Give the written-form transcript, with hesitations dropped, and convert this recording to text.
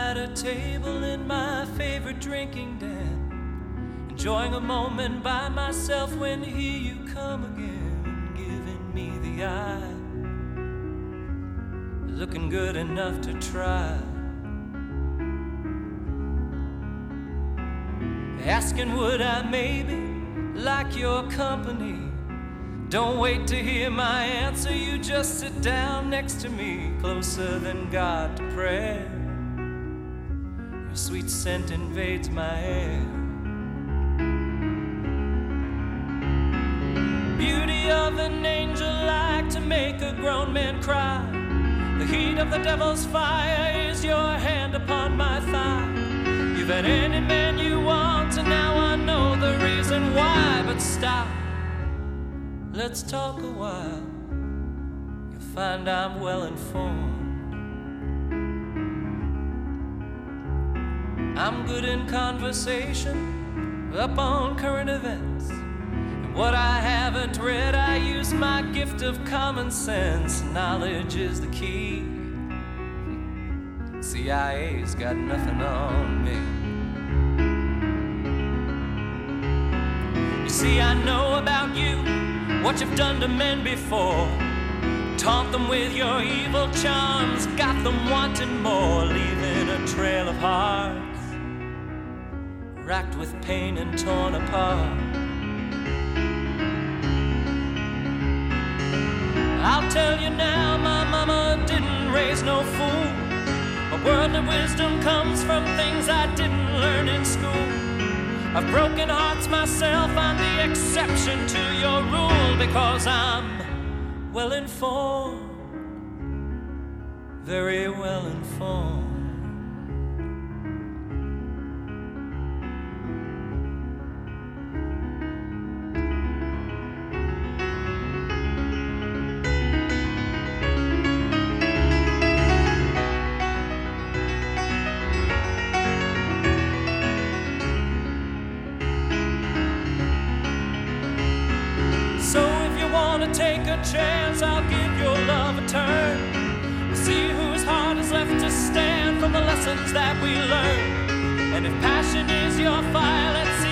at a table in my favorite drinking den, enjoying a moment by myself when here you come again, giving me the eye, looking good enough to try, asking would I maybe like your company. Don't wait to hear my answer, you just sit down next to me, closer than God to prayer. Your sweet scent invades my air. Beauty of an angel like to make a grown man cry. The heat of the devil's fire is your hand upon my thigh. You've had any man you want, and now I know the reason why. But stop, let's talk a while. You'll find I'm well informed. I'm good in conversation, up on current events. And what I haven't read, I use my gift of common sense. Knowledge is the key. CIA's got nothing on me. You see, I know about you, what you've done to men before. Taunt them with your evil charms, got them wanting more, leaving a trail of hearts racked with pain and torn apart. I'll tell you now, my mama didn't raise no fool. My worldly wisdom comes from things I didn't learn in school. I've broken hearts myself, I'm the exception to your rule, because I'm well informed, very well informed. Take a chance, I'll give your love a turn. We'll see whose heart is left to stand from the lessons that we learn. And if passion is your fire, let's